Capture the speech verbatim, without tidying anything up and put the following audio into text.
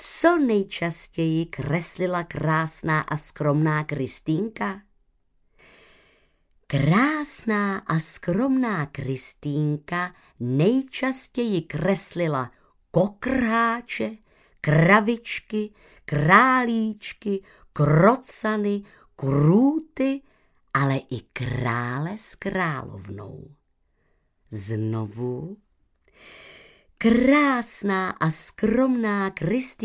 Co nejčastěji kreslila krásná a skromná Kristýnka? Krásná a skromná Kristýnka nejčastěji kreslila kokrháče, kravičky, králíčky, krocany, krůty, ale i krále s královnou. Znovu. Krásná a skromná Kristýnka